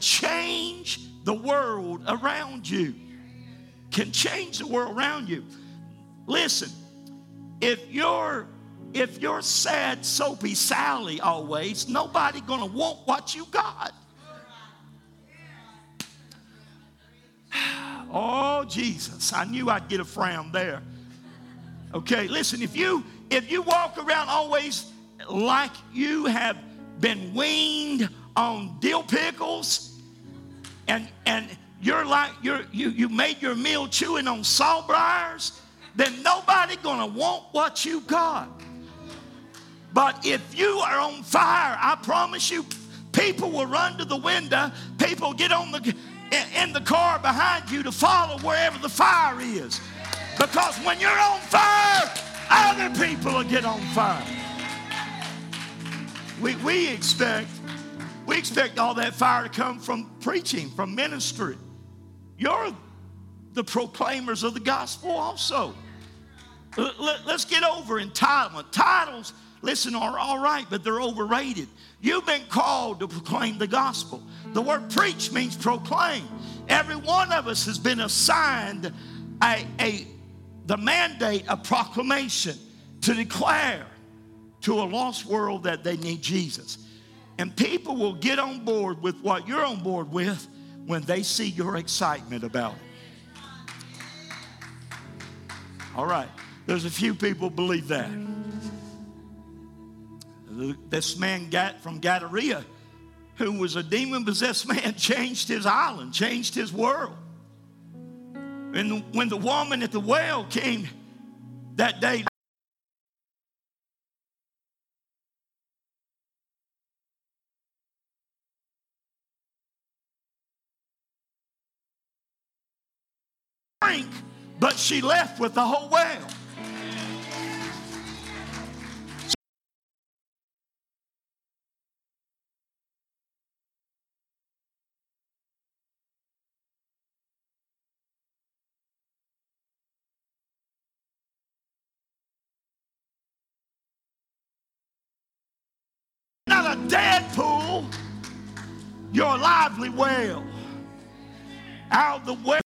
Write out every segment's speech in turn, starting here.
change the world around you. Can change the world around you. Listen, if you're sad, soapy Sally always, nobody gonna want what you got. Oh, Jesus, I knew I'd get a frown there. Okay, listen, if you walk around always like you have been weaned on dill pickles, and you're like you made your meal chewing on sawbriars, then nobody gonna want what you got. But if you are on fire, I promise you, people will run to the window. People get in the car behind you to follow wherever the fire is. Because when you're on fire, other people will get on fire. We expect all that fire to come from preaching, from ministry. You're the proclaimers of the gospel also. Let's get over entitlement. Titles, listen, are all right, but they're overrated. You've been called to proclaim the gospel. The word preach means proclaim. Every one of us has been assigned the mandate of proclamation to declare to a lost world that they need Jesus. And people will get on board with what you're on board with when they see your excitement about it. All right, there's a few people believe that. This man from Gadara, who was a demon-possessed man, changed his island, changed his world. And when the woman at the well came that day, drink, but she left with the whole well. Not a dead pool, you're a lively well. Out of the well.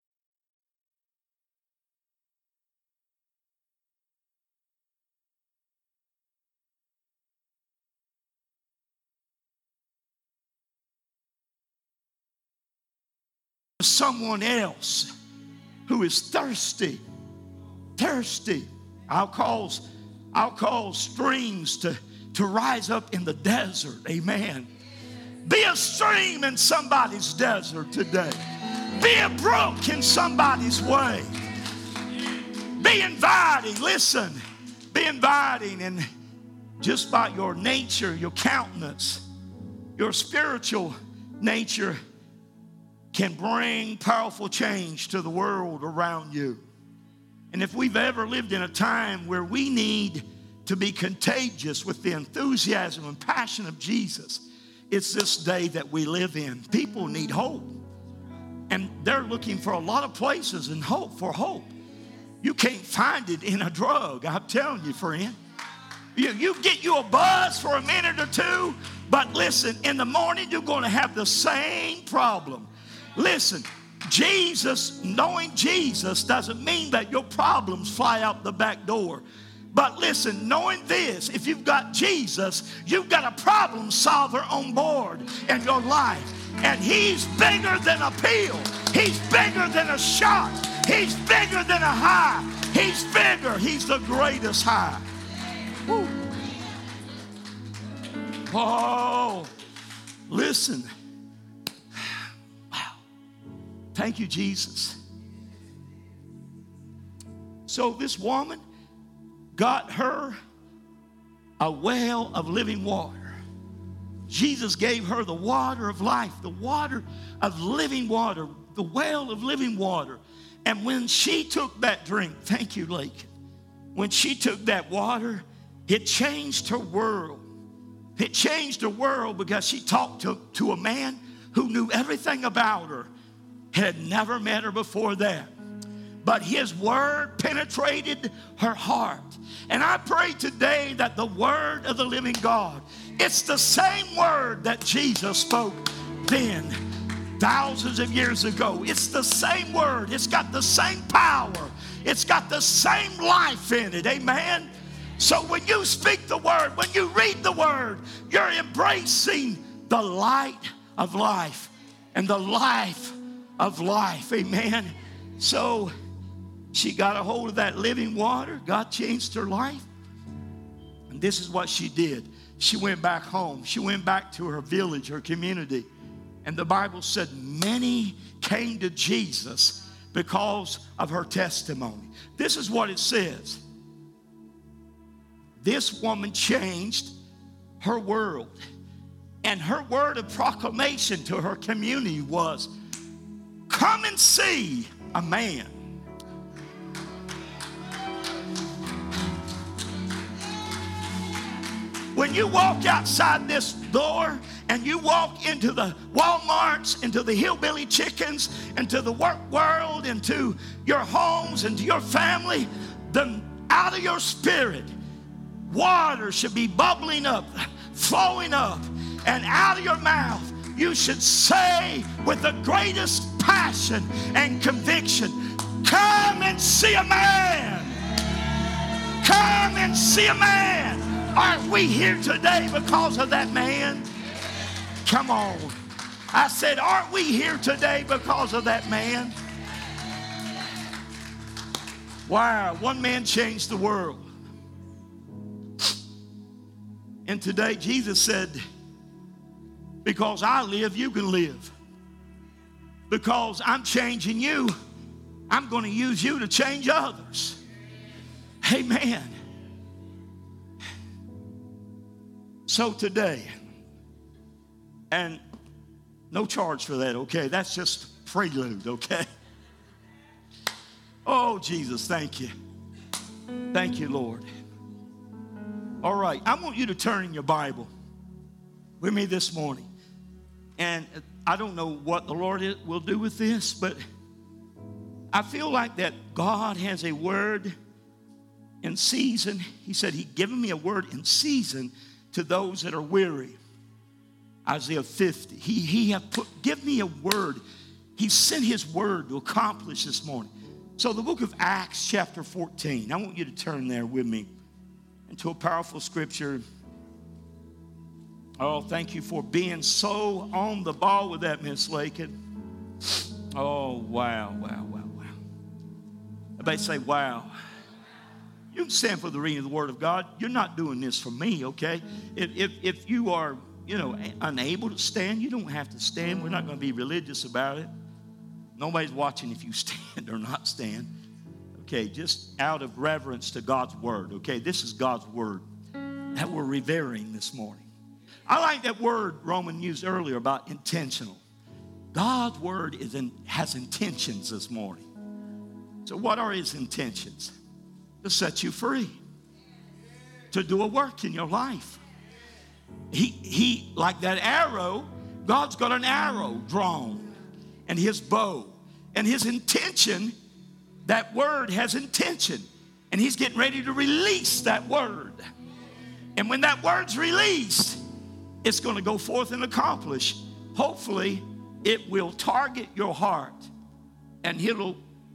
Someone else who is thirsty. I'll cause streams to rise up in the desert. Amen. Be a stream in somebody's desert today. Be a brook in somebody's way. Be inviting. Listen, be inviting, and just by your nature, your countenance, your spiritual nature can bring powerful change to the world around you. And if we've ever lived in a time where we need to be contagious with the enthusiasm and passion of Jesus, it's this day that we live in. People need hope. And they're looking for a lot of places and hope. You can't find it in a drug, I'm telling you, friend. You get you a buzz for a minute or two, but listen, in the morning you're going to have the same problem. Listen, knowing Jesus doesn't mean that your problems fly out the back door. But listen, knowing this, if you've got Jesus, you've got a problem solver on board in your life. And he's bigger than a pill. He's bigger than a shot. He's bigger than a high. He's bigger. He's the greatest high. Woo. Oh, listen. Wow. Thank you, Jesus. So this woman got her a well of living water. Jesus gave her the water of life, the water of living water, the well of living water. And when she took that drink, thank you, Lake, when she took that water, it changed her world. It changed her world because she talked to a man who knew everything about her, had never met her before that. But his word penetrated her heart. And I pray today that the word of the living God, it's the same word that Jesus spoke then. thousands of years ago. It's the same word. It's got the same power. It's got the same life in it. Amen. So when you speak the word, when you read the word, you're embracing the light of life and the life of life. Amen. So she got a hold of that living water. God changed her life. And this is what she did. She went back home. She went back to her village, her community. And the Bible said many came to Jesus because of her testimony. This is what it says. This woman changed her world. And her word of proclamation to her community was, come and see a man. When you walk outside this door and you walk into the Walmarts, into the hillbilly chickens, into the work world, into your homes, into your family, then out of your spirit, water should be bubbling up, flowing up, and out of your mouth, you should say with the greatest passion and conviction, come and see a man. Come and see a man. Aren't we here today because of that man? Come on. I said, aren't we here today because of that man? Wow, one man changed the world. And today Jesus said, because I live, you can live. Because I'm changing you, I'm going to use you to change others. Amen. So today, and no charge for that, okay? That's just prelude, okay? Oh, Jesus, thank you. Thank you, Lord. All right, I want you to turn in your Bible with me this morning. And I don't know what the Lord will do with this, but I feel like that God has a word in season. He said He'd given me a word in season to those that are weary. Isaiah 50. He have give me a word. He sent His word to accomplish this morning. So the book of Acts chapter 14. I want you to turn there with me into a powerful scripture. Oh, thank you for being so on the ball with that, Miss Lakin. Oh, wow. Everybody say, wow. You can stand for the reading of the Word of God. You're not doing this for me, okay? If you are, unable to stand, you don't have to stand. We're not going to be religious about it. Nobody's watching if you stand or not stand. Okay, just out of reverence to God's Word, okay? This is God's Word that we're revering this morning. I like that word Roman used earlier about intentional. God's Word has intentions this morning. So what are His intentions? To set you free. To do a work in your life. He like that arrow, God's got an arrow drawn and His bow. And His intention, that word has intention. And He's getting ready to release that word. And when that word's released, it's going to go forth and accomplish. Hopefully, it will target your heart and it'll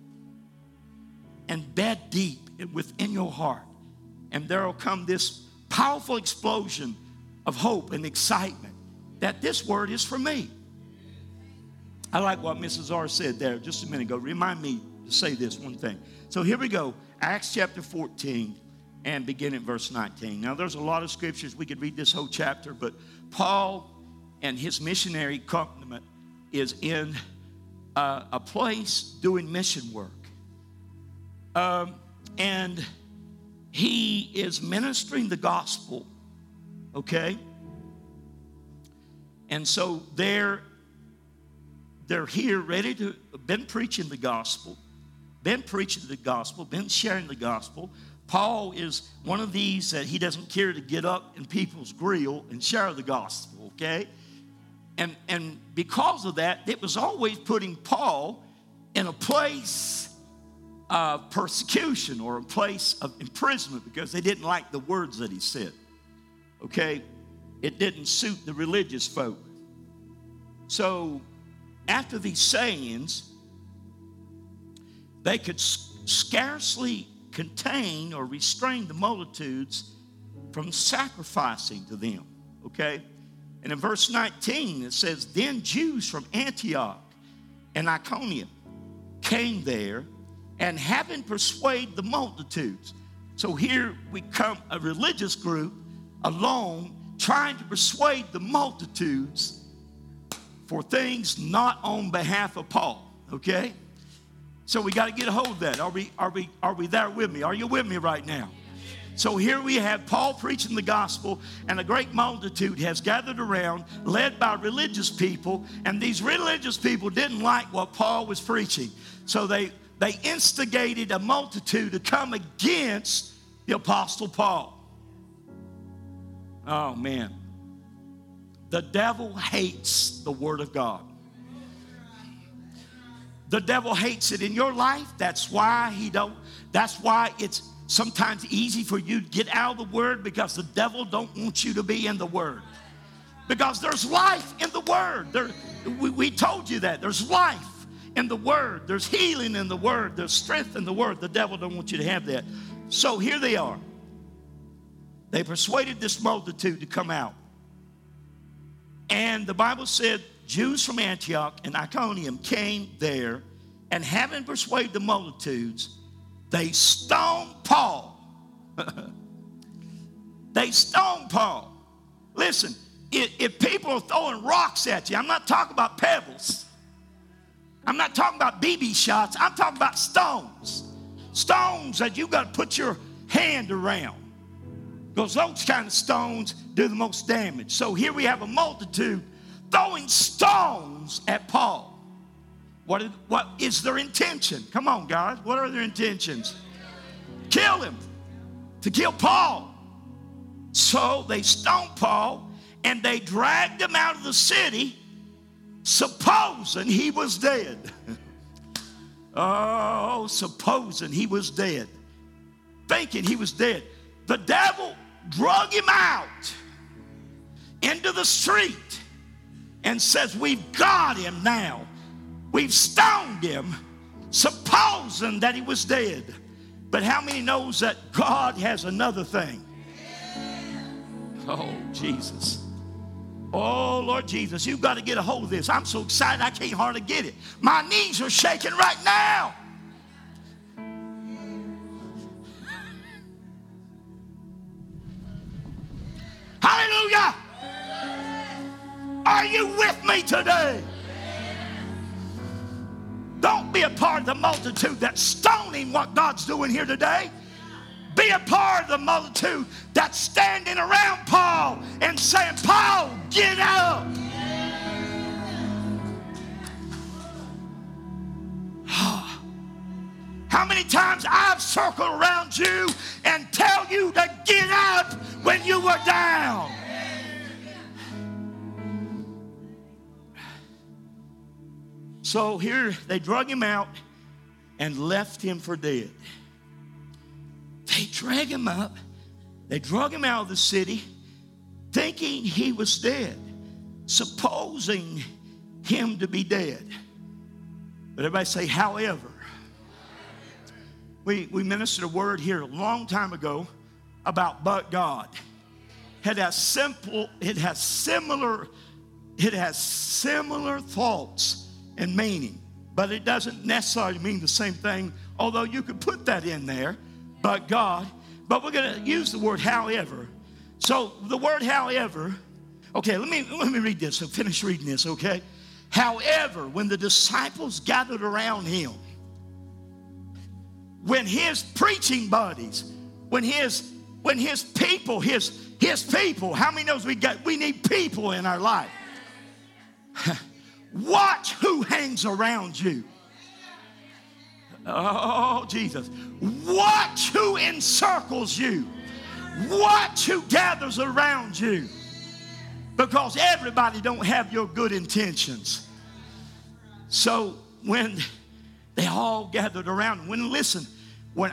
embed deep within your heart. And there will come this powerful explosion of hope and excitement that this word is for me. I like what Mrs. R said there just a minute ago. Remind me to say this one thing. So here we go. Acts chapter 14 and begin at verse 19. Now there's a lot of scriptures. We could read this whole chapter, but Paul and his missionary accompaniment is in a place doing mission work. And he is ministering the gospel, okay? And so they're here ready to, been preaching the gospel, been sharing the gospel. Paul is one of these that he doesn't care to get up in people's grill and share the gospel, okay? And because of that, it was always putting Paul in a place of persecution or a place of imprisonment because they didn't like the words that he said, okay? It didn't suit the religious folk. So After these sayings, they could scarcely contain or restrain the multitudes from sacrificing to them. Okay? And in verse 19, it says, then Jews from Antioch and Iconium came there, and having persuaded the multitudes. So here we come, a religious group alone, trying to persuade the multitudes for things not on behalf of Paul. Okay? So we got to get a hold of that. Are we there with me? Are you with me right now? So here we have Paul preaching the gospel, and a great multitude has gathered around, led by religious people, and these religious people didn't like what Paul was preaching. So they instigated a multitude to come against the Apostle Paul. Oh, man. The devil hates the Word of God. The devil hates it in your life. That's why it's sometimes easy for you to get out of the Word, because the devil don't want you to be in the Word. Because there's life in the Word. We told you that. There's life in the Word. There's healing in the Word. There's strength in the Word. The devil don't want you to have that. So here they are. They persuaded this multitude to come out. And the Bible said Jews from Antioch and Iconium came there, and having persuaded the multitudes, they stoned Paul. They stoned Paul. Listen, if people are throwing rocks at you, I'm not talking about pebbles. I'm not talking about BB shots. I'm talking about stones. Stones that you got to put your hand around, because those kind of stones do the most damage. So here we have a multitude throwing stones at Paul. What is their intention? Come on, guys. What are their intentions? Kill him. To kill Paul. So they stoned Paul, and they dragged him out of the city, supposing he was dead. Oh, supposing he was dead. Thinking he was dead. The devil drug him out into the street and says, we've got him now. We've stoned him, supposing that he was dead. But how many knows that God has another thing? Oh, Jesus. Oh, Lord Jesus, you've got to get a hold of this. I'm so excited I can't hardly get it. My knees are shaking right now. Hallelujah. Are you with me today? Don't be a part of the multitude that's stoning what God's doing here today. Be a part of the multitude that's standing around Paul and saying, Paul, get up. How many times I've circled around you and tell you to get up when you were down. So here they drug him out and left him for dead. They drag him up. They drug him out of the city thinking he was dead, supposing him to be dead. But everybody say, however. We ministered a word here a long time ago about but God. It has similar thoughts and meaning, but it doesn't necessarily mean the same thing, although you could put that in there, but God. But we're going to use the word however. So the word however, okay, let me read this. So finish reading this, okay? However, when the disciples gathered around him, when his preaching buddies, when his people, his people, how many knows we need people in our life? Watch who hangs around you. Oh, Jesus. Watch who encircles you. Watch who gathers around you. Because everybody don't have your good intentions. So when they all gathered around, when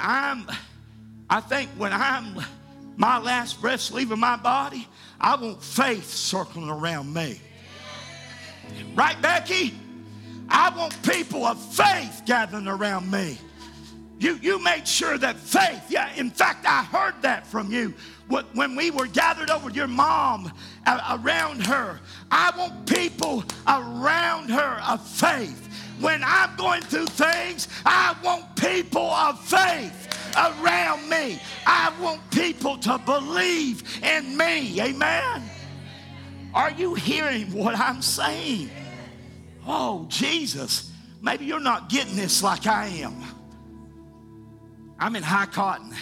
my last breath's leaving my body, I want faith circling around me. Right, Becky? I want people of faith gathering around me. You made sure that faith, yeah, in fact, I heard that from you. When we were gathered over with your mom, around her, I want people around her of faith. When I'm going through things, I want people of faith around me. I want people to believe in me. Amen? Are you hearing what I'm saying? Oh, Jesus, maybe you're not getting this like I am. I'm in high cotton.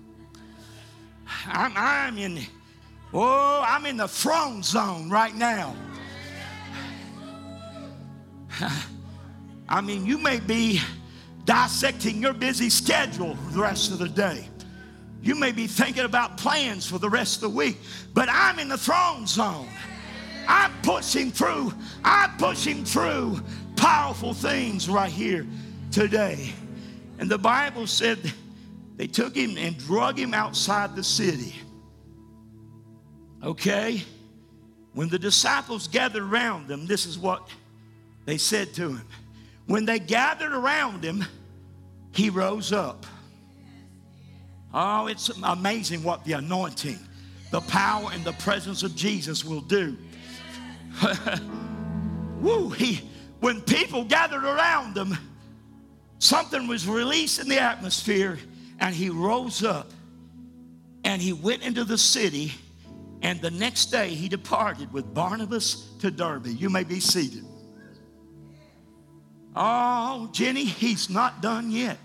I'm in the throne zone right now. I mean, you may be dissecting your busy schedule for the rest of the day. You may be thinking about plans for the rest of the week, but I'm in the throne zone. I'm pushing through powerful things right here today. And the Bible said they took him and drug him outside the city. Okay? When the disciples gathered around him, this is what they said to him. When they gathered around him, he rose up. Oh, it's amazing what the anointing, the power, and the presence of Jesus will do. Woo, when people gathered around him, something was released in the atmosphere, and he rose up and he went into the city, and the next day he departed with Barnabas to Derbe. You may be seated. Oh, Jenny, he's not done yet.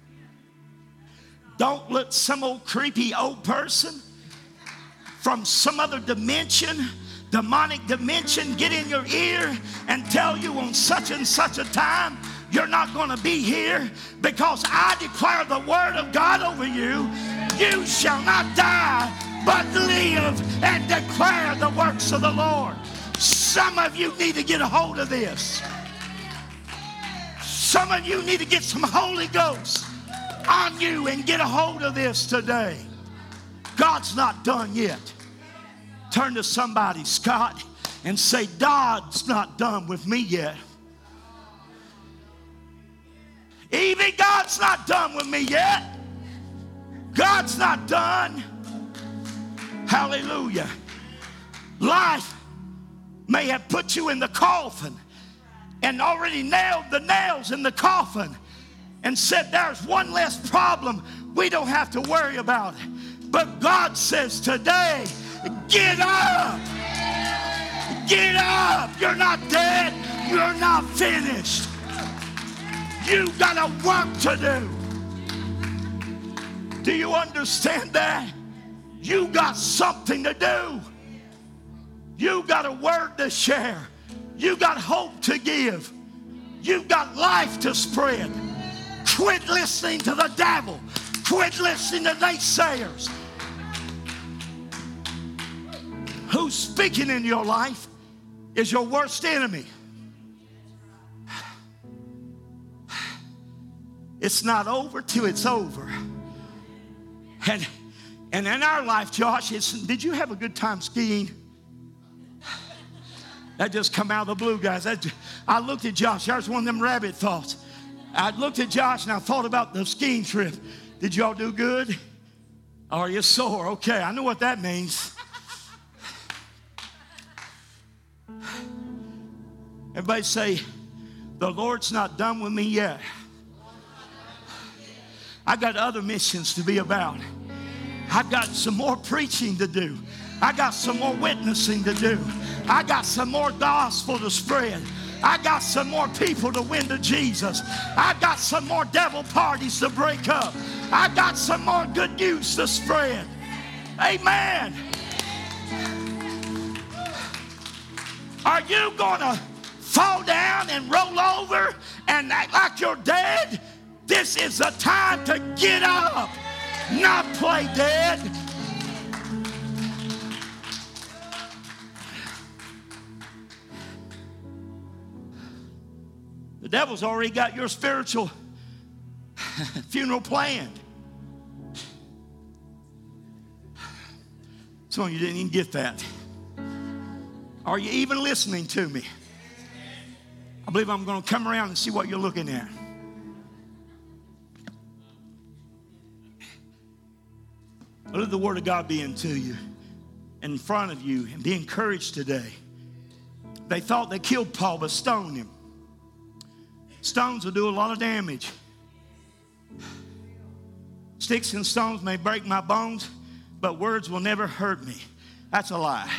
Don't let some old creepy old person from some other dimension, demonic dimension, get in your ear and tell you on such and such a time you're not going to be here, because I declare the word of God over you. You shall not die, but live and declare the works of the Lord. Some of you need to get a hold of this. Some of you need to get some Holy Ghost on you and get a hold of this today. God's not done yet. Turn to somebody, Scott, and say, God's not done with me yet. Evie, God's not done with me yet. God's not done. Hallelujah. Life may have put you in the coffin and already nailed the nails in the coffin and said there's one less problem. We don't have to worry about it. But God says today, get up. Get up. You're not dead. You're not finished. You got a work to do. Do you understand that? You got something to do. You got a word to share. You got hope to give. You got life to spread. Quit listening to the devil. Quit listening to naysayers. Who's speaking in your life is your worst enemy. It's not over till it's over. And in our life, Josh, did you have a good time skiing? That just come out of the blue, guys. I looked at Josh. There's one of them rabbit thoughts. I looked at Josh and I thought about the skiing trip. Did y'all do good? Are you sore? Okay, I know what that means. Everybody say, the Lord's not done with me yet. I got other missions to be about. I've got some more preaching to do. I got some more witnessing to do. I got some more gospel to spread. I got some more people to win to Jesus. I got some more devil parties to break up. I got some more good news to spread. Amen. Are you going to fall down and roll over and act like you're dead? This is the time to get up, not play dead. The devil's already got your spiritual funeral planned. Some of you didn't even get that. Are you even listening to me? I believe I'm going to come around and see what you're looking at. Let the Word of God be into you, in front of you, and be encouraged today. They thought they killed Paul, but stoned him. Stones will do a lot of damage. Sticks and stones may break my bones, but words will never hurt me. That's a lie.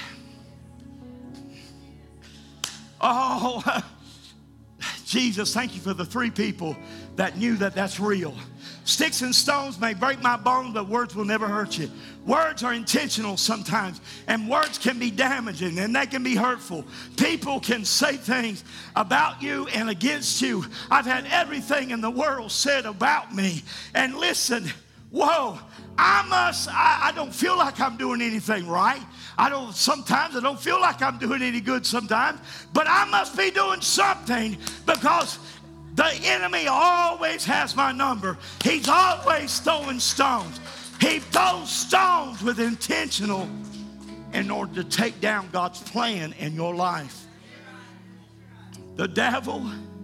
Oh, Jesus, thank you for the 3 people that knew that that's real. Sticks and stones may break my bones, but words will never hurt you. Words are intentional sometimes, and words can be damaging, and they can be hurtful. People can say things about you and against you. I've had everything in the world said about me. And listen, whoa, I don't feel like I'm doing anything right. Sometimes I don't feel like I'm doing any good sometimes, but I must be doing something, because the enemy always has my number. He's always throwing stones. He throws stones with intentional in order to take down God's plan in your life. The devil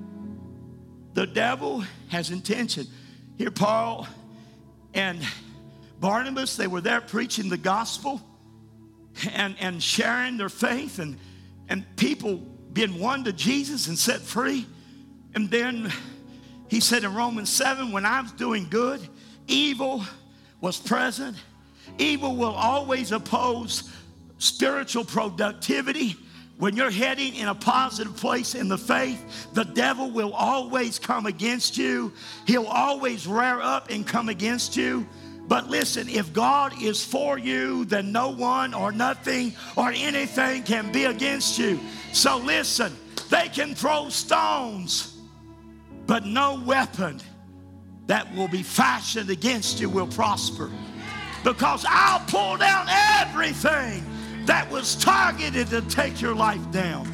has intention. Here Paul and Barnabas, they were there preaching the gospel and sharing their faith, and people being won to Jesus and set free. And then he said in Romans 7, when I was doing good, evil was present. Evil will always oppose spiritual productivity. When you're heading in a positive place in the faith, the devil will always come against you. He'll always rear up and come against you. But listen, if God is for you, then no one or nothing or anything can be against you. So listen, they can throw stones, but no weapon that will be fashioned against you will prosper. Because I'll pull down everything that was targeted to take your life down.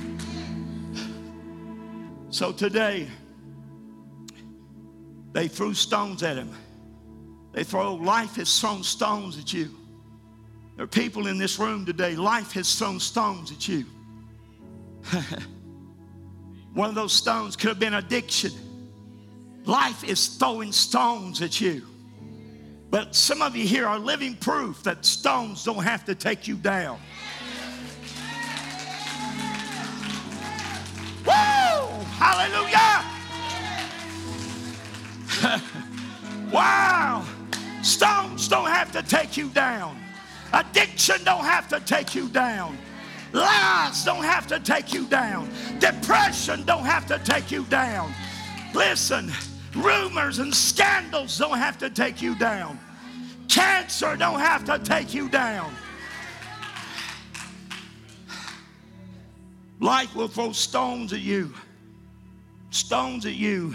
So today, they threw stones at him. Life has thrown stones at you. There are people in this room today, life has thrown stones at you. One of those stones could have been addiction. Life is throwing stones at you. But some of you here are living proof that stones don't have to take you down. Woo! Hallelujah! Wow! Stones don't have to take you down. Addiction don't have to take you down. Lies don't have to take you down. Depression don't have to take you down. Listen, rumors and scandals don't have to take you down. Cancer don't have to take you down. Life will throw stones at you. Stones at you.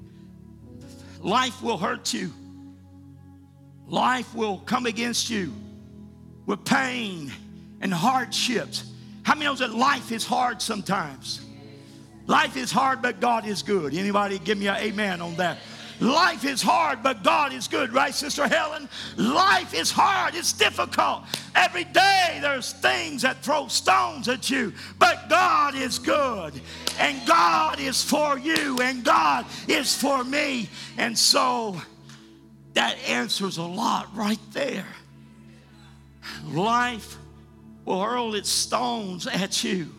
Life will hurt you. Life will come against you with pain and hardships. How many knows that life is hard sometimes? Life is hard, but God is good. Anybody give me an amen on that? Life is hard, but God is good. Right, Sister Helen? Life is hard. It's difficult. Every day there's things that throw stones at you, but God is good. And God is for you, and God is for me. And so that answers a lot right there. Life will hurl its stones at you.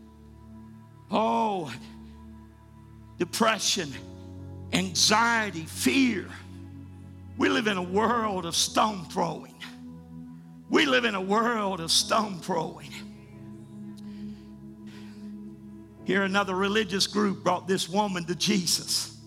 Oh, depression, anxiety, fear. We live in a world of stone throwing. We live in a world of stone throwing. Here, another religious group brought this woman to Jesus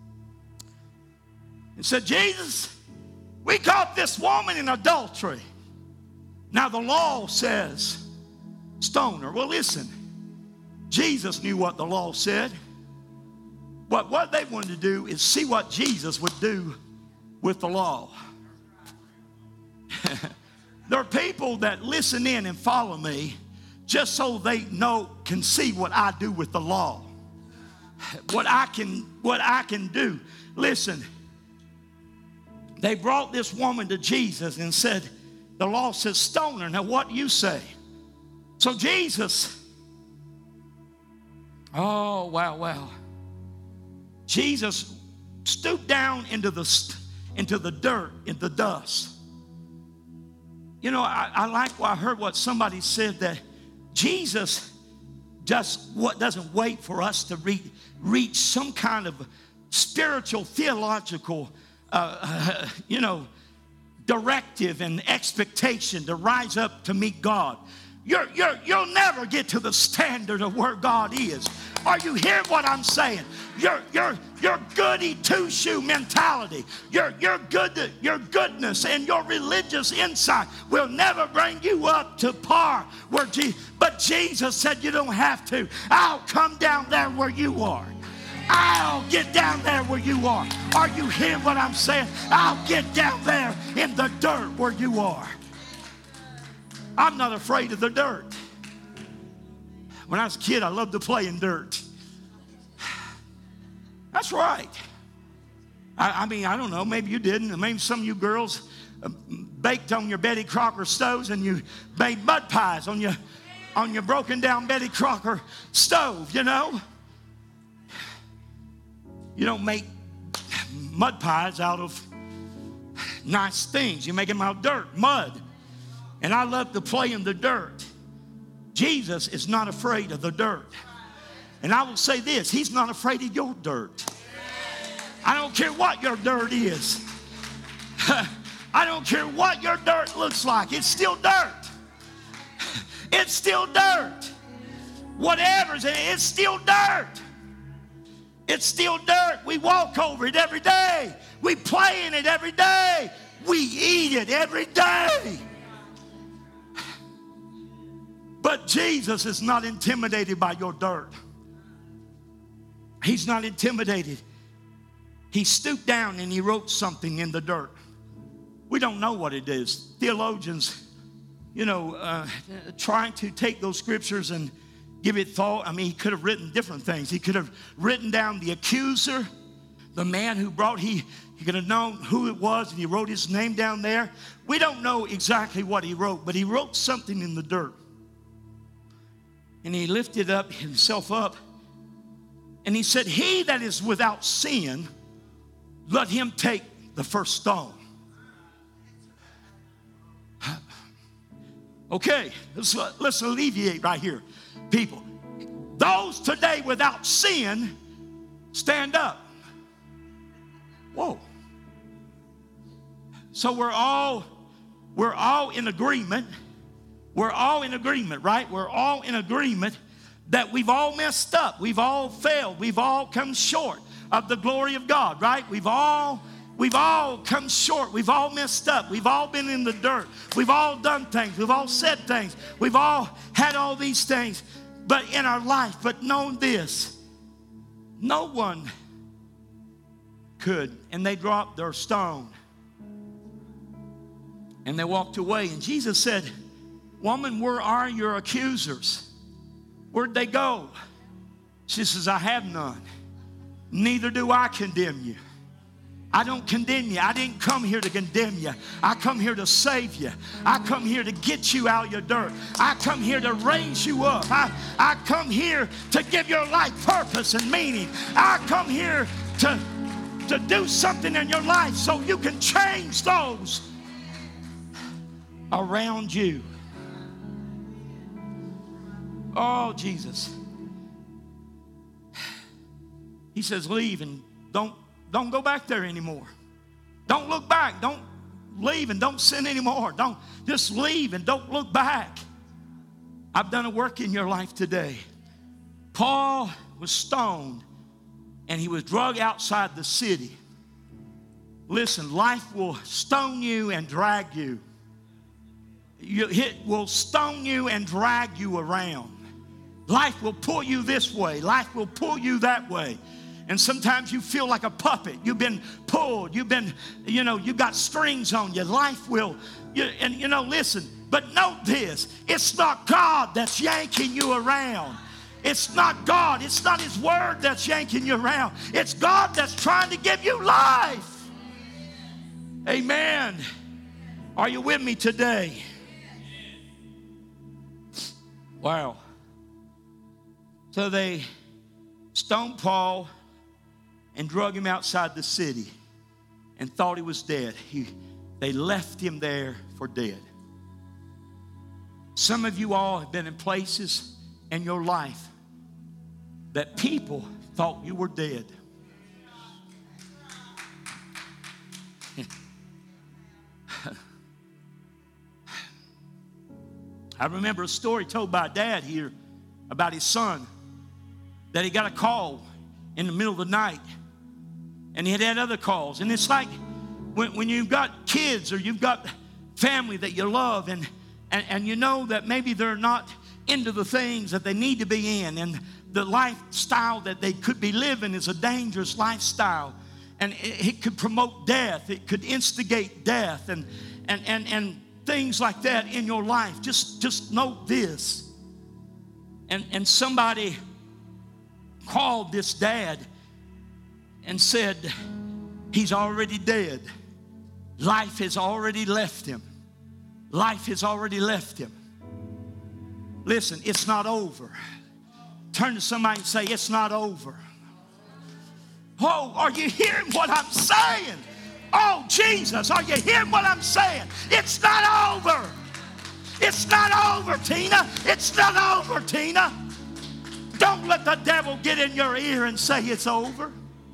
and said, Jesus, we caught this woman in adultery. Now the law says stone her. Well, listen, Jesus knew what the law said. But what they wanted to do is see what Jesus would do with the law. There are people that listen in and follow me just so they can see what I do with the law. What I can do. Listen, they brought this woman to Jesus and said, the law says stone her. Now what do you say? So Jesus, Oh, wow. Jesus stooped down into the dirt, in the dust. You know, I heard what somebody said, that Jesus doesn't wait for us to reach some kind of spiritual, theological, directive and expectation to rise up to meet God. You'll never get to the standard of where God is. Are you hearing what I'm saying? Your goody two-shoe mentality, your goodness and your religious insight will never bring you up to par but Jesus said you don't have to. I'll come down there where you are. I'll get down there where you are. Are you hearing what I'm saying? I'll get down there in the dirt where you are. I'm not afraid of the dirt. When I was a kid, I loved to play in dirt. That's right. I mean, I don't know, maybe you didn't. Maybe some of you girls baked on your Betty Crocker stoves and you made mud pies on your broken down Betty Crocker stove, you know. You don't make mud pies out of nice things. You make them out of dirt, mud. And I love to play in the dirt. Jesus is not afraid of the dirt. And I will say this, he's not afraid of your dirt. I don't care what your dirt is. I don't care what your dirt looks like. It's still dirt. It's still dirt. Whatever's in it, it's still dirt. It's still dirt. We walk over it every day. We play in it every day. We eat it every day. But Jesus is not intimidated by your dirt. He's not intimidated. He stooped down and he wrote something in the dirt. We don't know what it is. Theologians, trying to take those scriptures and give it thought. I mean, he could have written different things. He could have written down the accuser, the man who brought, he could have known who it was, and he wrote his name down there. We don't know exactly what he wrote, but he wrote something in the dirt. And he lifted himself up, and he said, he that is without sin, let him take the first stone. Okay, let's alleviate right here, people. Those today without sin, stand up. Whoa. So we're all in agreement. We're all in agreement, right? We're all in agreement that we've all messed up. We've all failed. We've all come short of the glory of God, right? We've all come short. We've all messed up. We've all been in the dirt. We've all done things. We've all said things. We've all had all these things but in our life. But know this, no one could. And they dropped their stone. And they walked away. And Jesus said, woman, where are your accusers? Where'd they go? She says, I have none. Neither do I condemn you. I don't condemn you. I didn't come here to condemn you. I come here to save you. I come here to get you out of your dirt. I come here to raise you up. I come here to give your life purpose and meaning. I come here to do something in your life so you can change those around you. Oh, Jesus. He says, leave and don't go back there anymore. Don't look back. Don't leave and don't sin anymore. Don't just leave and don't look back. I've done a work in your life today. Paul was stoned and he was dragged outside the city. Listen, life will stone you and drag you. It will stone you and drag you around. Life will pull you this way. Life will pull you that way. And sometimes you feel like a puppet. You've been pulled. You've got strings on you. Life will, listen, but note this. It's not God that's yanking you around. It's not God. It's not His Word that's yanking you around. It's God that's trying to give you life. Amen. Are you with me today? Wow. So they stoned Paul and drug him outside the city and thought he was dead. They left him there for dead. Some of you all have been in places in your life that people thought you were dead. I remember a story told by a dad here about his son, that he got a call in the middle of the night, and he had had other calls. And it's like when you've got kids or you've got family that you love, and you know that maybe they're not into the things that they need to be in, and the lifestyle that they could be living is a dangerous lifestyle, and it could promote death, it could instigate death, and things like that in your life. Just note this. And somebody called this dad and said, he's already dead. Life has already left him. Life has already left him. Listen, it's not over. Turn to somebody and say, it's not over. Oh, are you hearing what I'm saying? Oh, Jesus, are you hearing what I'm saying? It's not over. It's not over, Tina. It's not over, Tina. Don't let the devil get in your ear and say it's over.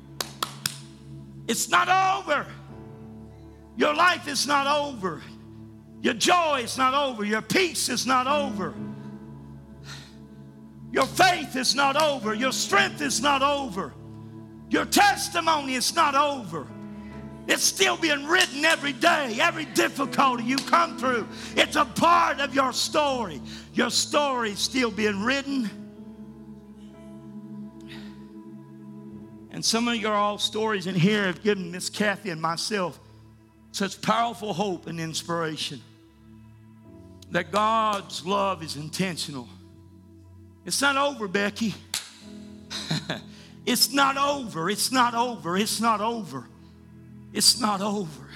It's not over. Your life is not over. Your joy is not over. Your peace is not over. Your faith is not over. Your strength is not over. Your testimony is not over. It's still being written every day. Every difficulty you come through, it's a part of your story. Your story is still being written. And some of your all stories in here have given Miss Kathy and myself such powerful hope and inspiration that God's love is intentional. It's not over, Becky. It's not over. It's not over. It's not over. It's not over.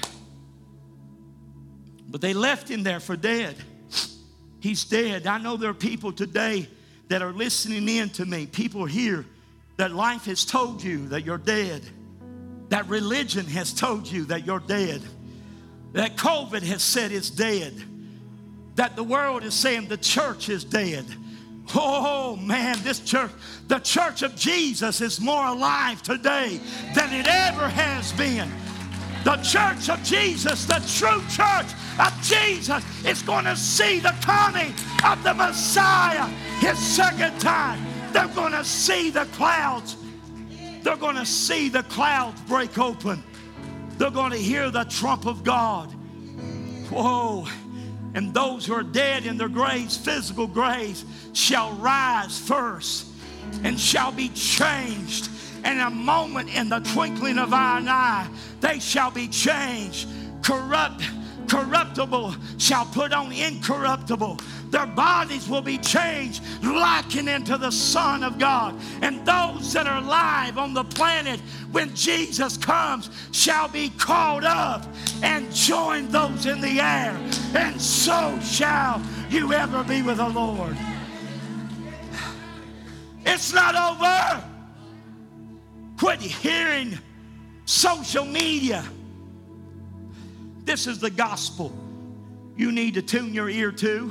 But they left him there for dead. He's dead. I know there are people today that are listening in to me. People here that life has told you that you're dead. That religion has told you that you're dead. That COVID has said it's dead. That the world is saying the church is dead. Oh man, this church, the church of Jesus is more alive today than it ever has been. The church of Jesus, the true church of Jesus, is going to see the coming of the Messiah his second time. They're going to see the clouds. They're going to see the clouds break open. They're going to hear the trump of God. Whoa. And those who are dead in their graves, physical graves, shall rise first and shall be changed. In a moment, in the twinkling of an eye, they shall be changed. Corruptible shall put on incorruptible. Their bodies will be changed, likened into the Son of God. And those that are alive on the planet when Jesus comes shall be caught up and join those in the air. And so shall you ever be with the Lord. It's not over. Quit hearing social media. This is the gospel you need to tune your ear to.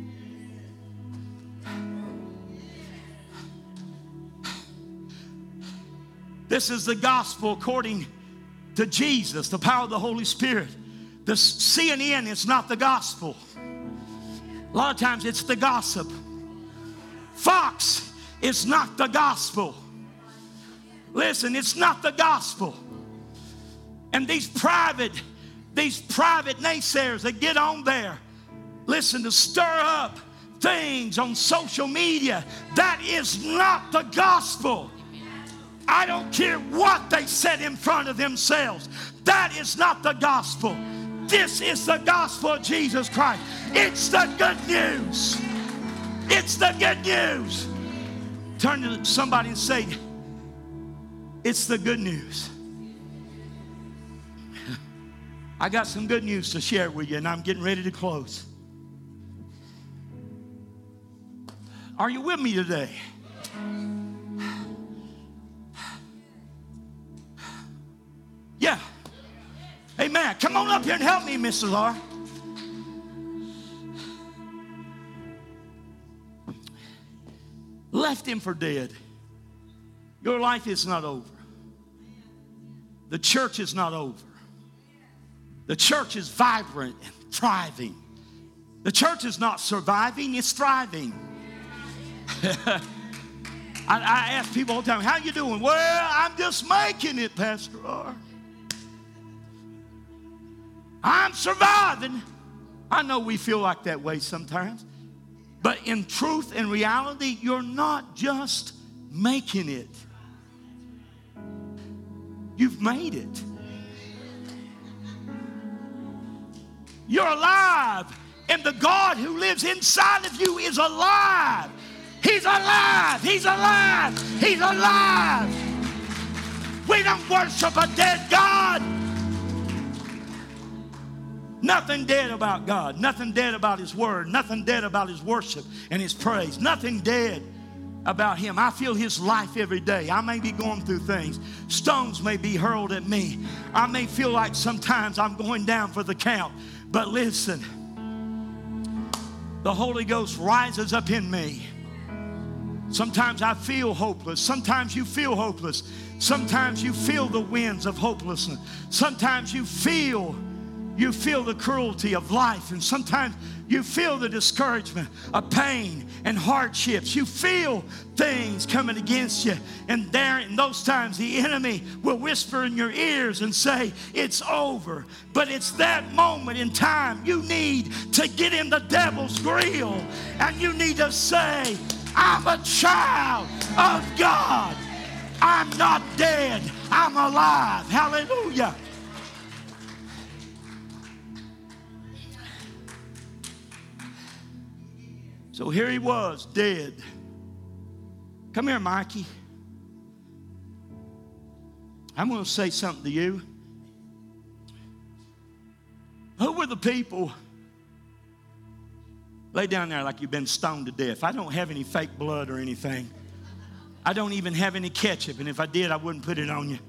This is the gospel according to Jesus, the power of the Holy Spirit. The CNN is not the gospel. A lot of times it's the gossip. Fox is not the gospel. Listen, it's not the gospel. And these private naysayers that get on there, listen, to stir up things on social media, that is not the gospel. I don't care what they said in front of themselves. That is not the gospel. This is the gospel of Jesus Christ. It's the good news. It's the good news. Turn to somebody and say, it's the good news. I got some good news to share with you, and I'm getting ready to close. Are you with me today? Yeah. Amen. Come on up here and help me, Mr. Laura. Left him for dead. Your life is not over. The church is not over. The church is vibrant and thriving. The church is not surviving, it's thriving. I ask people all the time, how you doing? Well, I'm just making it, Pastor R. I'm surviving. I know we feel like that way sometimes. But in truth and reality, you're not just making it. You've made it. You're alive. And the God who lives inside of you is alive. He's alive. He's alive. He's alive. We don't worship a dead God. Nothing dead about God. Nothing dead about His Word. Nothing dead about His worship and His praise. Nothing dead about Him. I feel His life every day. I may be going through things. Stones may be hurled at me. I may feel like sometimes I'm going down for the count. But listen, the Holy Ghost rises up in me. Sometimes I feel hopeless. Sometimes you feel hopeless. Sometimes you feel the winds of hopelessness. Sometimes you feel the cruelty of life, and sometimes you feel the discouragement of pain and hardships. You feel things coming against you, and there in those times the enemy will whisper in your ears and say, it's over. But it's that moment in time you need to get in the devil's grill, and you need to say, I'm a child of God. I'm not dead. I'm alive. Hallelujah. So here he was, dead. Come here, Mikey. I'm going to say something to you. Who were the people? Lay down there like you've been stoned to death. I don't have any fake blood or anything. I don't even have any ketchup, and if I did, I wouldn't put it on you.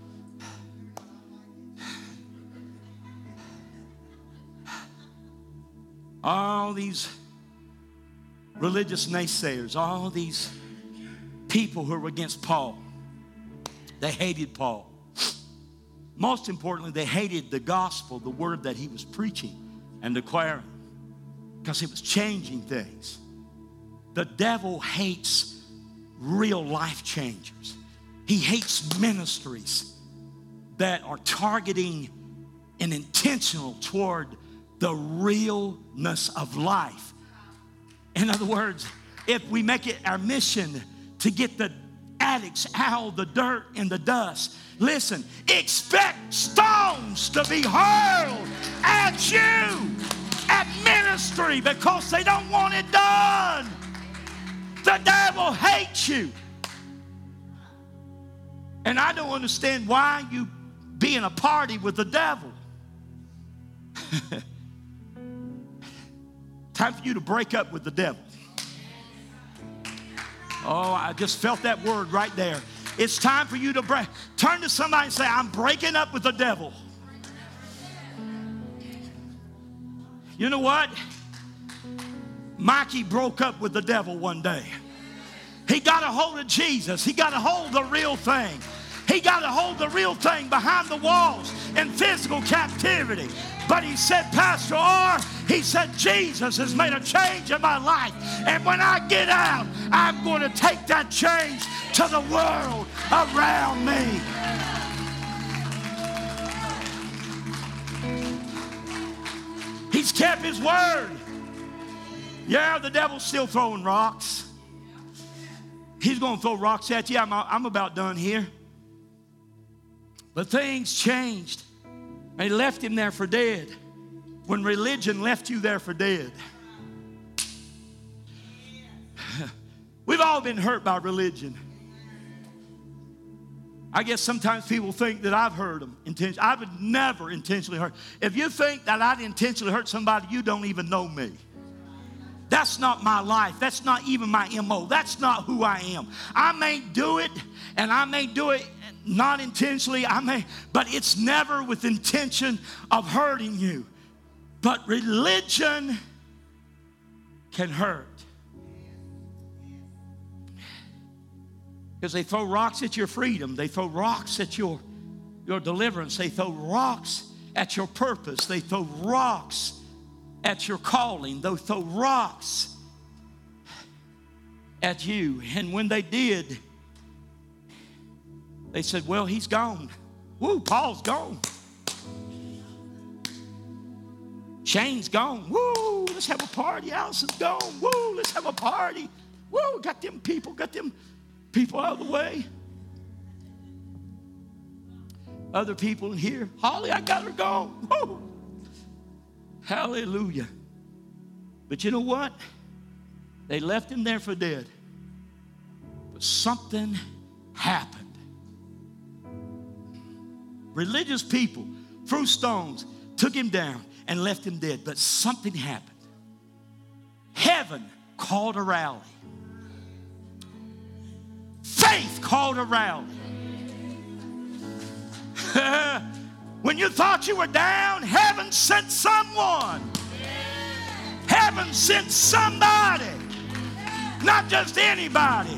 All these religious naysayers, all these people who were against Paul, they hated Paul. Most importantly, they hated the gospel, the word that he was preaching and declaring, because it was changing things. The devil hates real life changers. He hates ministries that are targeting and intentional toward the realness of life. In other words, if we make it our mission to get the addicts out of the dirt and the dust, listen, expect stones to be hurled at you, at ministry, because they don't want it done. The devil hates you. And I don't understand why you be in a party with the devil. Time for you to break up with the devil. Oh, I just felt that word right there. It's time for you to break. Turn to somebody and say, I'm breaking up with the devil. You know what? Mikey broke up with the devil one day. He got a hold of Jesus. He got a hold of the real thing. He got a hold of the real thing behind the walls in physical captivity. But he said, Pastor R, he said, Jesus has made a change in my life. And when I get out, I'm going to take that change to the world around me. He's kept his word. Yeah, the devil's still throwing rocks. He's going to throw rocks at you. I'm about done here. But things changed. They left him there for dead. When religion left you there for dead. We've all been hurt by religion. I guess sometimes people think that I've hurt them intentionally. I would never intentionally hurt. If you think that I'd intentionally hurt somebody, you don't even know me. That's not my life. That's not even my MO. That's not who I am. I may do it, and I may do it not intentionally, but it's never with intention of hurting you. But religion can hurt. Because they throw rocks at your freedom. They throw rocks at your deliverance. They throw rocks at your purpose. They throw rocks at your calling. They throw rocks at you. And when they did, they said, well, he's gone. Woo, Paul's gone. Shane's gone. Woo, let's have a party. Allison's gone. Woo, let's have a party. Woo, got them people out of the way. Other people in here, Holly, I got her gone. Woo. Hallelujah. But you know what? They left him there for dead. But something happened. Religious people threw stones, took him down, and left him dead. But something happened. Heaven called a rally. Faith called a rally. When you thought you were down, heaven sent someone. Heaven sent somebody. Not just anybody.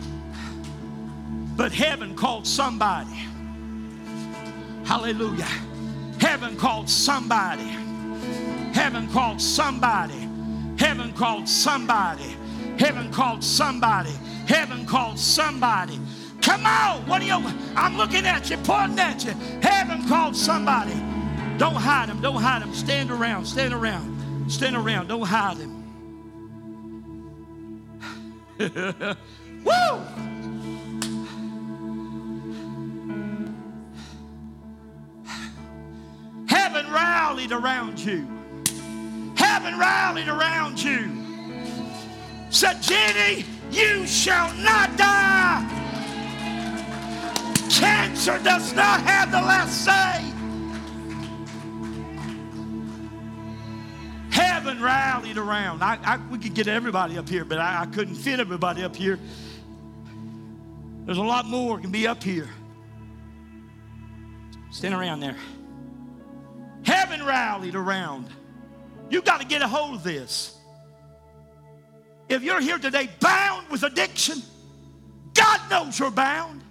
But heaven called somebody. Hallelujah. Heaven called somebody. Heaven called somebody. Heaven called somebody. Heaven called somebody. Heaven called somebody. Come on. What are you? I'm looking at you, pointing at you. Heaven called somebody. Don't hide them. Don't hide them. Stand around. Stand around. Stand around. Don't hide them. Woo! Heaven rallied around you. Heaven rallied around you. Said, Jenny, you shall not die. Cancer does not have the last say. Heaven rallied around. We could get everybody up here, but I couldn't fit everybody up here. There's a lot more can be up here. Stand around there. Heaven rallied around. You've got to get a hold of this. If you're here today bound with addiction, God knows you're bound.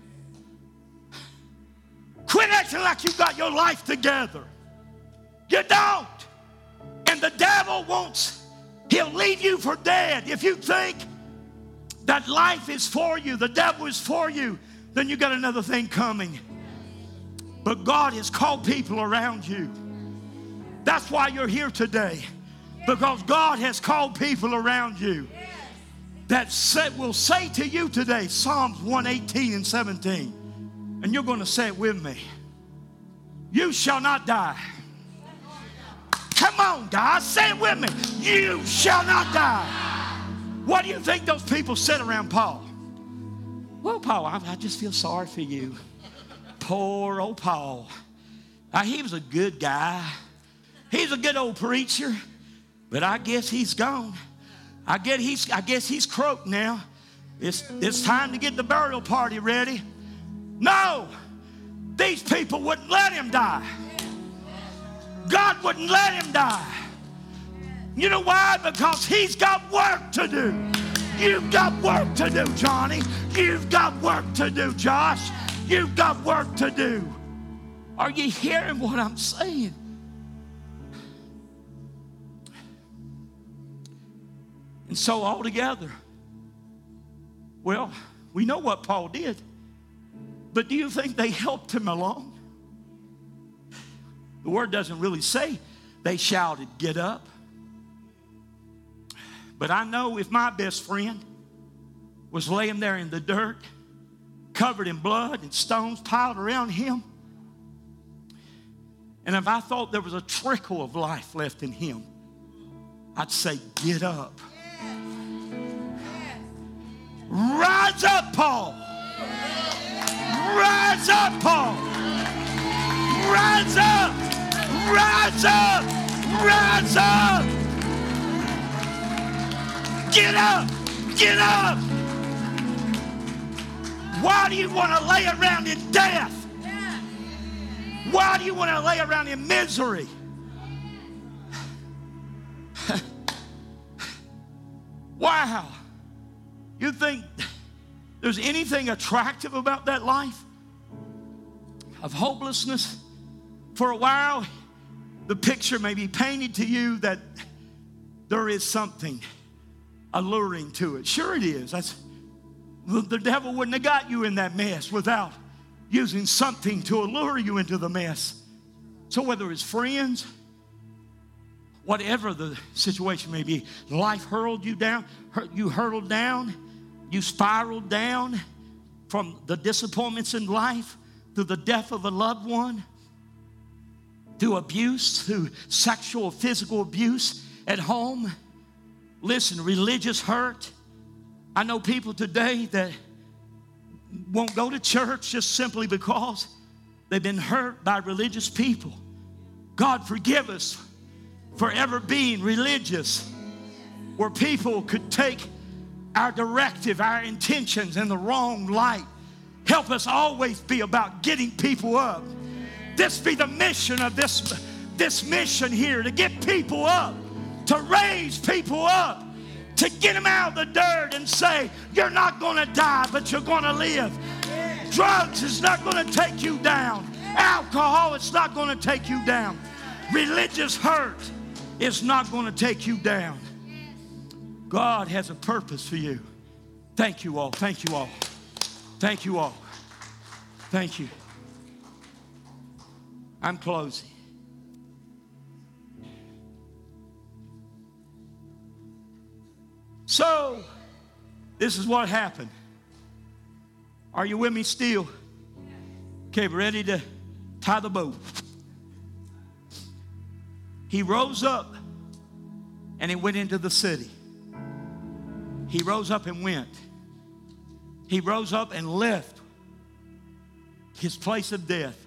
Quit acting like you've got your life together. You don't. And the devil he'll leave you for dead. If you think that life is for you, the devil is for you, then you got another thing coming. But God has called people around you. That's why you're here today. Because God has called people around you that will say to you today, Psalms 118 and 17. And you're going to say it with me. You shall not die. Come on, guys, say it with me. You shall not die. What do you think those people said around Paul? Well, Paul, I just feel sorry for you. Poor old Paul. He was a good guy. He's a good old preacher. But I guess he's gone. I guess he's croaked now. It's time to get the burial party ready. No, these people wouldn't let him die. God wouldn't let him die. You know why? Because he's got work to do. You've got work to do, Johnny. You've got work to do, Josh. You've got work to do. Are you hearing what I'm saying? And so altogether, well, we know what Paul did. But do you think they helped him along? The word doesn't really say they shouted, get up. But I know if my best friend was laying there in the dirt, covered in blood and stones piled around him, and if I thought there was a trickle of life left in him, I'd say, get up. Rise up, Paul. Rise up, Paul. Rise up. Rise up. Rise up. Get up. Get up. Why do you want to lay around in death? Why do you want to lay around in misery? Wow. You think there's anything attractive about that life of hopelessness? For a while, the picture may be painted to you that there is something alluring to it. Sure it is. The devil wouldn't have got you in that mess without using something to allure you into the mess. So whether it's friends, whatever the situation may be, life hurled you down, you hurtled down, you spiraled down from the disappointments in life, through the death of a loved one, through abuse, through sexual, physical abuse at home. Listen, religious hurt. I know people today that won't go to church just simply because they've been hurt by religious people. God forgive us for ever being religious, where people could take our directive, our intentions in the wrong light. Help us always be about getting people up. This be the mission of this mission here, to get people up, to raise people up, to get them out of the dirt and say, you're not going to die, but you're going to live. Drugs is not going to take you down. Alcohol is not going to take you down. Religious hurt is not going to take you down. God has a purpose for you. Thank you all. Thank you all. Thank you all. Thank you. I'm closing. So, this is what happened. Are you with me still? Okay, we're ready to tie the boat. He rose up and he went into the city. He rose up and went. He rose up and left his place of death.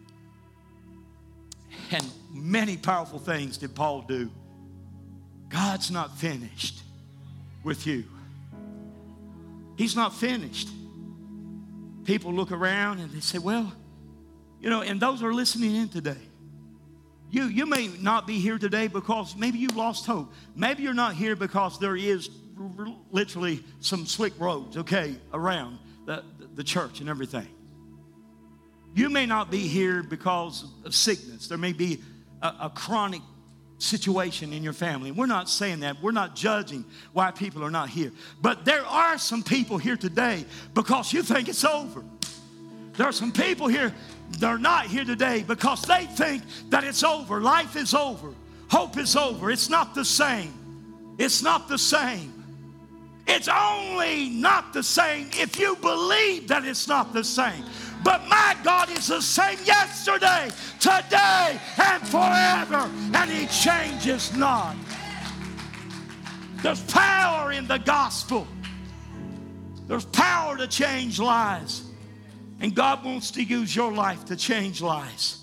And many powerful things did Paul do. God's not finished with you. He's not finished. People look around and they say, well, you know, and those are listening in today. You may not be here today because maybe you've lost hope. Maybe you're not here because there is literally some slick roads, okay, around the church and everything. You may not be here because of sickness. There may be a chronic situation in your family. We're not saying that. We're not judging why people are not here. But there are some people here today because you think it's over. There are some people here, they're not here today because they think that it's over. Life is over. Hope is over. It's not the same. It's not the same. It's only not the same if you believe that it's not the same. But my God is the same yesterday, today, and forever, and He changes not. There's power in the gospel. There's power to change lives. And God wants to use your life to change lives.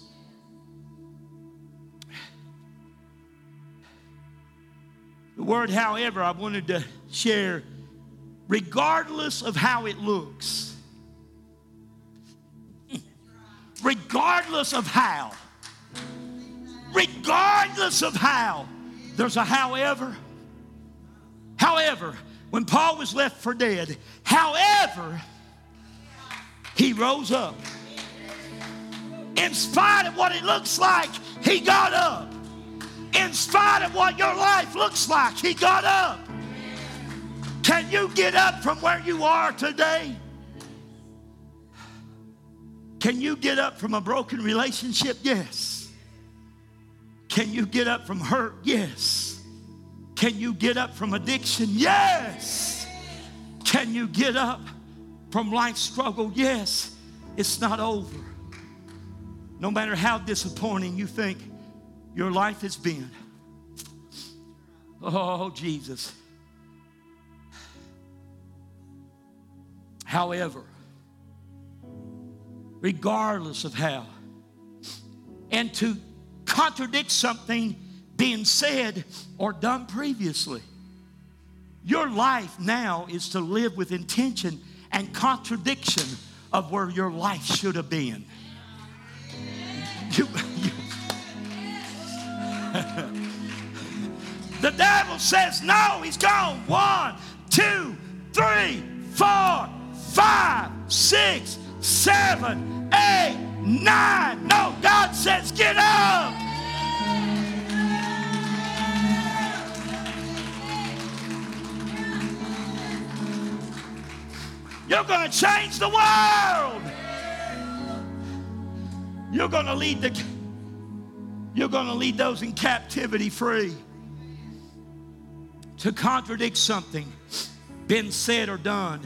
The word, however, I wanted to share, regardless of how it looks. Regardless of how. Regardless of how. There's a however. However, when Paul was left for dead, however, he rose up. In spite of what it looks like, he got up. In spite of what your life looks like, he got up. Can you get up from where you are today? Can you get up from a broken relationship? Yes. Can you get up from hurt? Yes. Can you get up from addiction? Yes. Can you get up from life struggle? Yes. It's not over. No matter how disappointing you think your life has been. Oh, Jesus. However, regardless of how, and to contradict something being said or done previously, your life now is to live with intention and contradiction of where your life should have been. The devil says no, he's gone. 1, 2, 3, 4, 5, 6, 7, 8, 9. No, God says get up. You're going to change the world. You're going to lead those in captivity free. To contradict something been said or done.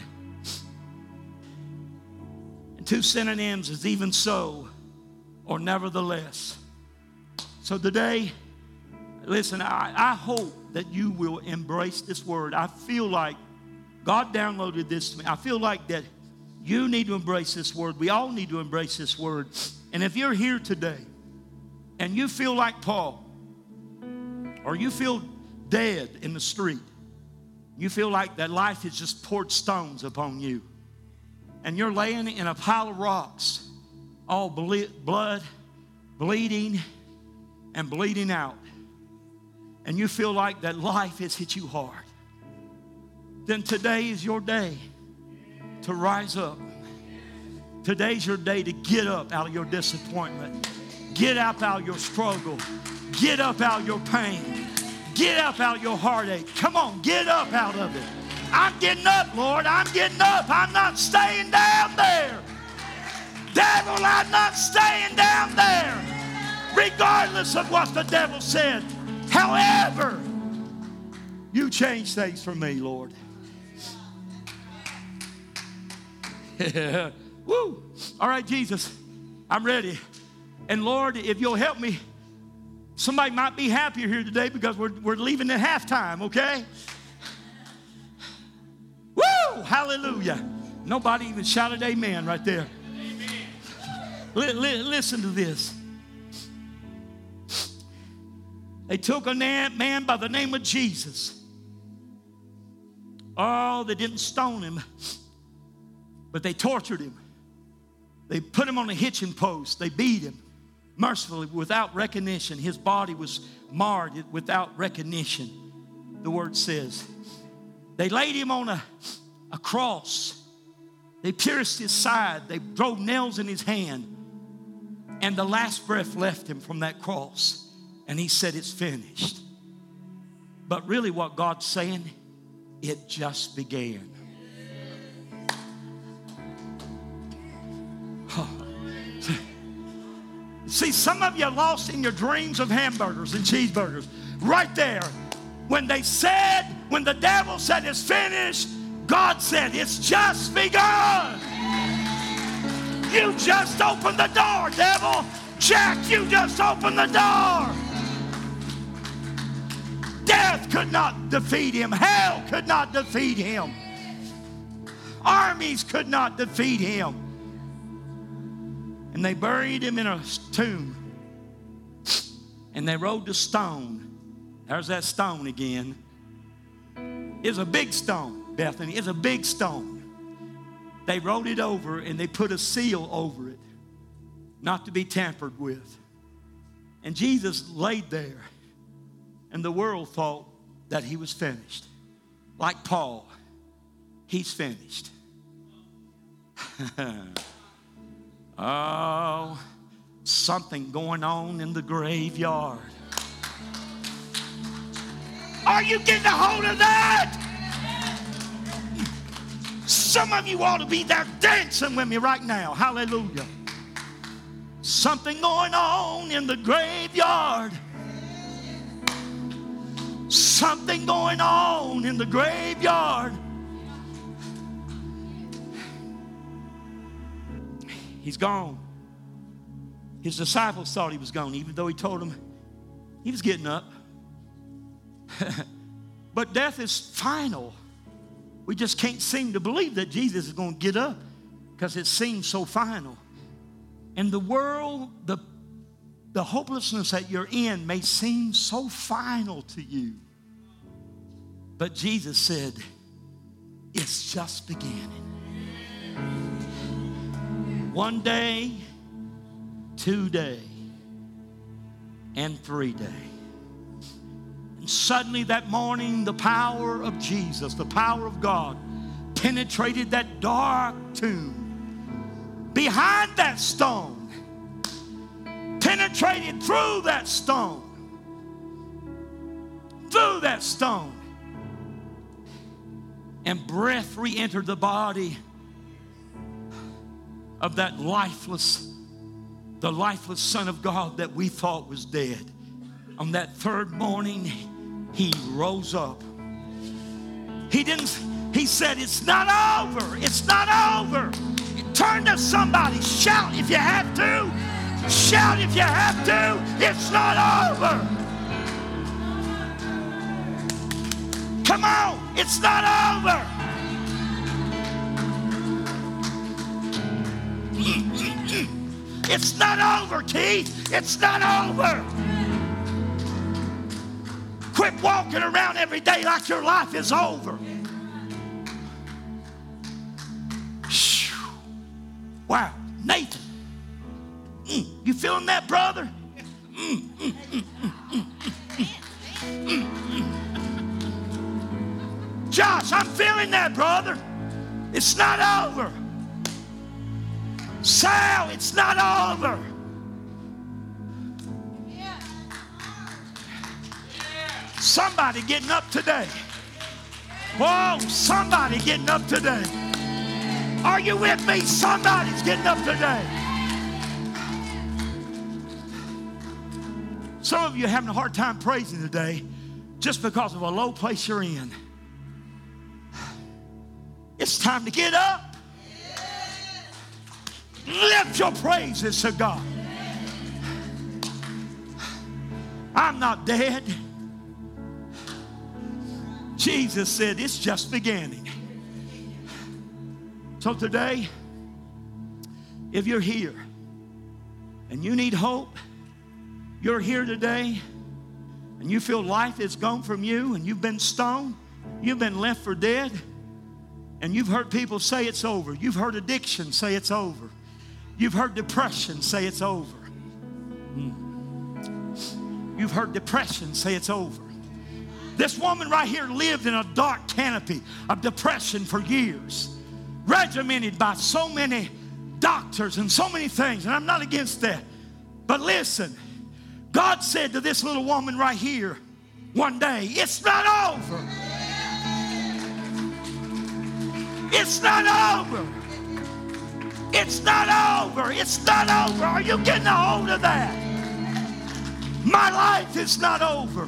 And 2 synonyms is even so or nevertheless. So today, listen, I hope that you will embrace this word. I feel like God downloaded this to me. I feel like that you need to embrace this word. We all need to embrace this word. And if you're here today and you feel like Paul, or you feel dead in the street, you feel like that life has just poured stones upon you, and you're laying in a pile of rocks, all blood, bleeding, and bleeding out, and you feel like that life has hit you hard, then today is your day to rise up. Today's your day to get up out of your disappointment. Get up out of your struggle. Get up out of your pain. Get up out of your heartache. Come on, get up out of it. I'm getting up, Lord. I'm getting up. I'm not staying down there. Devil, I'm not staying down there. Regardless of what the devil said. However, you change things for me, Lord. Woo. All right, Jesus, I'm ready. And Lord, if you'll help me, somebody might be happier here today because we're leaving at halftime, okay? Woo! Hallelujah. Nobody even shouted amen right there. Listen to this. They took a man by the name of Jesus. Oh, they didn't stone him, but they tortured him. They put him on a hitching post. They beat him mercifully without recognition. His body was marred without recognition, the word says. They laid him on a cross. They pierced his side. They drove nails in his hand. And the last breath left him from that cross. And he said, it's finished. But really what God's saying, it just began. See, some of you are lost in your dreams of hamburgers and cheeseburgers. Right there. When the devil said it's finished, God said it's just begun. You just opened the door, devil. Jack, you just opened the door. Death could not defeat him. Hell could not defeat him. Armies could not defeat him. And they buried him in a tomb. And they rolled the stone. There's that stone again. It's a big stone, Bethany. It's a big stone. They rolled it over and they put a seal over it, not to be tampered with. And Jesus laid there. And the world thought that he was finished. Like Paul, he's finished. Oh, something going on in the graveyard. Are you getting a hold of that? Some of you ought to be there dancing with me right now. Hallelujah. Something going on in the graveyard. Something going on in the graveyard. He's gone. His disciples thought he was gone, even though he told them he was getting up. But death is final. We just can't seem to believe that Jesus is going to get up because it seems so final. And the world, the hopelessness that you're in may seem so final to you. But Jesus said, it's just beginning. 1 day, 2 day, and 3 day. And suddenly that morning, the power of Jesus, the power of God, penetrated that dark tomb. Behind that stone, penetrated through that stone, and breath re-entered the body of that the lifeless Son of God that we thought was dead. On that third morning, he rose up. He said, it's not over. It's not over. Turn to somebody. Shout if you have to. Shout if you have to. It's not over. Come on. It's not over. It's not over, Keith. It's not over. Quit walking around every day like your life is over. Wow, Nathan. You feeling that, brother? Josh, I'm feeling that, brother. It's not over. Sal, it's not over. Somebody getting up today. Whoa, somebody getting up today. Are you with me? Somebody's getting up today. Some of you are having a hard time praising today just because of a low place you're in. It's time to get up. Lift your praises to God. I'm not dead. Jesus said it's just beginning. So today, if you're here and you need hope, you're here today and you feel life is gone from you and you've been stoned, you've been left for dead, and you've heard people say it's over. You've heard addiction say it's over. You've heard depression say it's over. You've heard depression say it's over. This woman right here lived in a dark canopy of depression for years, regimented by so many doctors and so many things, and I'm not against that. But listen, God said to this little woman right here one day, it's not over. It's not over. It's not over. It's not over. Are you getting a hold of that? My life is not over.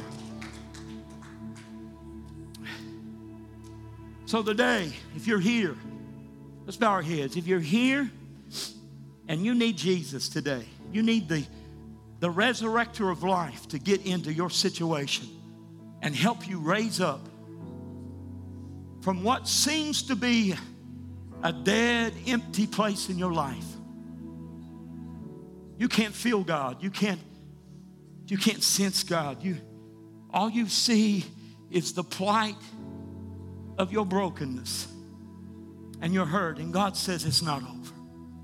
So today, if you're here, let's bow our heads. If you're here and you need Jesus today, you need the resurrector of life to get into your situation and help you raise up from what seems to be a dead, empty place in your life. You can't feel God. You can't sense God. All you see is the plight of your brokenness and your hurt. And God says it's not over.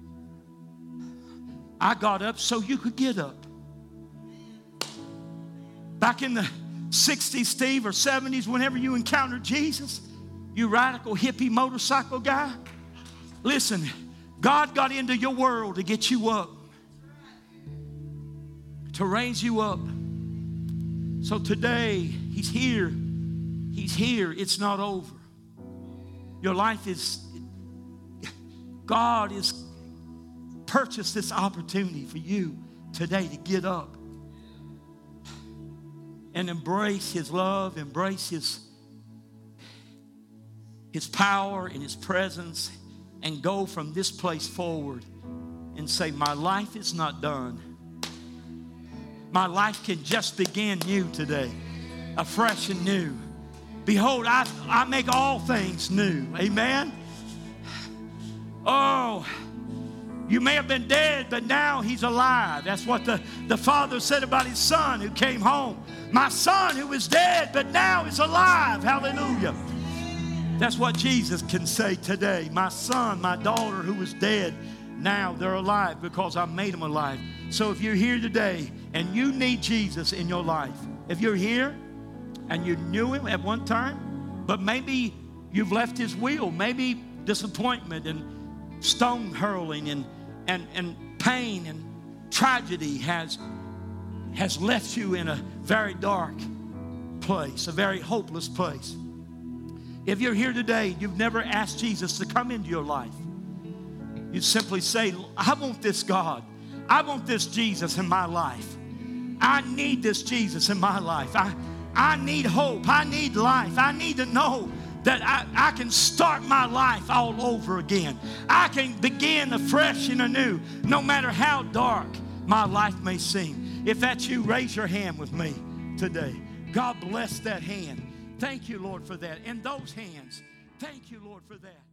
I got up so you could get up. Back in the 60s, Steve, or 70s, whenever you encountered Jesus, you radical hippie motorcycle guy, listen, God got into your world to get you up, to raise you up. So today, He's here. He's here. It's not over. Your life is, God has purchased this opportunity for you today to get up and embrace His love, embrace His power and His presence, and go from this place forward and say, my life is not done. My life can just begin new today, afresh and new. Behold, I make all things new. Amen? Oh, you may have been dead, but now He's alive. That's what the Father said about His Son who came home. My son who was dead, but now is alive. Hallelujah. That's what Jesus can say today. My son, my daughter who was dead, now they're alive because I made them alive. So if you're here today and you need Jesus in your life, if you're here and you knew him at one time, but maybe you've left his will, maybe disappointment and stone hurling and pain and tragedy has left you in a very dark place, a very hopeless place. If you're here today, you've never asked Jesus to come into your life, you simply say, I want this God. I want this Jesus in my life. I need this Jesus in my life. I need hope. I need life. I need to know that I can start my life all over again. I can begin afresh and anew, no matter how dark my life may seem. If that's you, raise your hand with me today. God bless that hand. Thank you, Lord, for that. And those hands, thank you, Lord, for that.